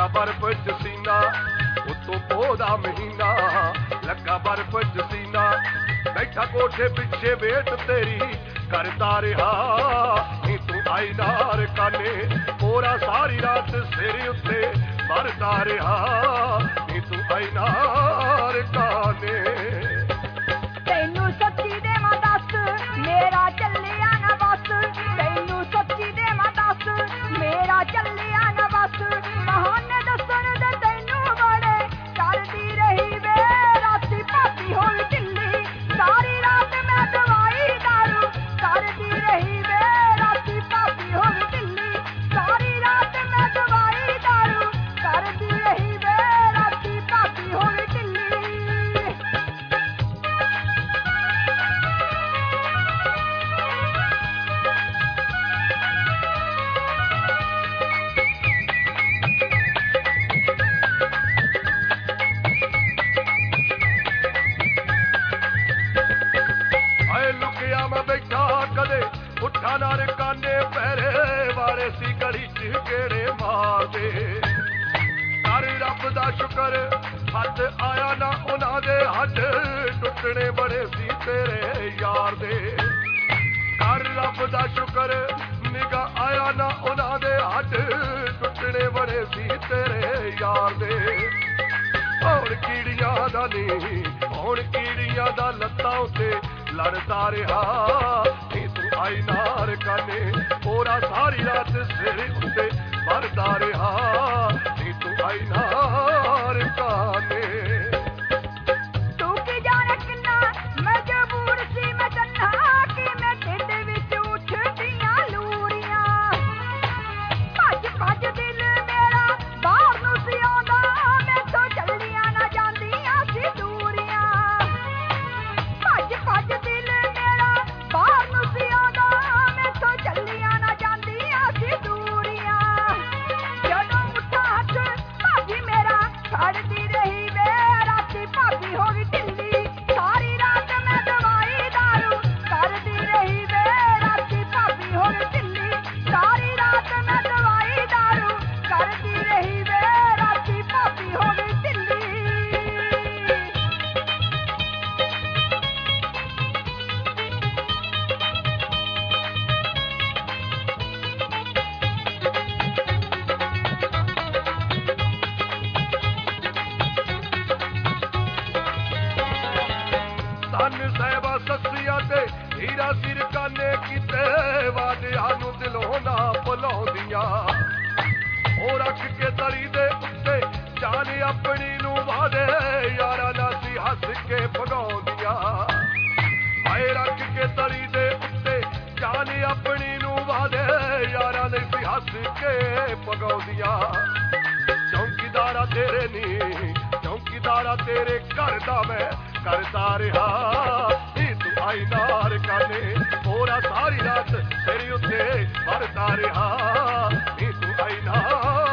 लगा बर्फ च सीना उत्तों पोदा महीना लगा बर्फ च सीना बैठा कोठे पिछे वेट तेरी करता रहा नी तू आई नार काने पूरा सारी रात सिर उत्ते मरदा रहा नी तू आई नार काने तैनू सच्ची दे मां दस मेरा चलिया ना बस तैनू सच्ची दे मां दस मेरा चलिया ना बस बहाने दसन दे तैनू बड़े करदी रही वे राती भाभी होई ढिल्ली सारी रात मैं दवाई दारू करदी रही वे राती भाभी होई ढिल्ली सारी रात मैं दवाई दारू करदी रही वे राती भाभी होई ढिल्ली उठा नार काने पैरे वाले सी गली च गेड़े मार दे कर रब दा शुकर हथ आया ना उन्हां दे हथ टुटने बड़े सी तेरे यार दे कर रब दा शुकर निगाह आया ना उन्हां दे हथ टुटने बड़े सी तेरे यार दे हुण कीड़ियां दा नी हुण कीड़ियां दा लत्तां उत्ते लड़दा रहा आई नार काने पूरा सारी रात सिर उत्ते मरदा रहा नी तू आई नार काने तू की जाने किन्ना मजबूर सी मैं तन्हा कि मैं ढिड विच उठदियां लूरियां भज भज दिल मेरा बाहर नूं सी आउंदा मैथों चलियां ना जांदियां सी दूरियां भज भज दिल मेरा बाहर नूं सी चलिया ना जांदियां सी दूरियां जदों मुठा हथ भाभी मेरा छड़दी रही वे राती भाभी हो गई ढिल्ली सारी रात मैं दवाई दारू करदी रही वे राती भाभी हो गई ढिल्ली सारी रात मैं दवाई दारू करदी रही वे राती भाभी हो गई ढिल्ली साहिबा ससिया ते हीरा सिर काने कीते वादियां नूं दिलों ना भुलाउंदियां ओ रख के तली दे उत्ते जान अपनी नूं वादे यारा नाल सी हस के भगाउंदियां हाय रख के तली दे उत्ते जान अपनी नूं वादे यारा नाल सी हस के भगाउंदियां चौकीदारा तेरे नी चौकीदारा तेरे घर दा मैं करता रहा नी तू आई नार काने पूरा सारी रात तेरी उत्ते मरदा रहा नी तू आई नार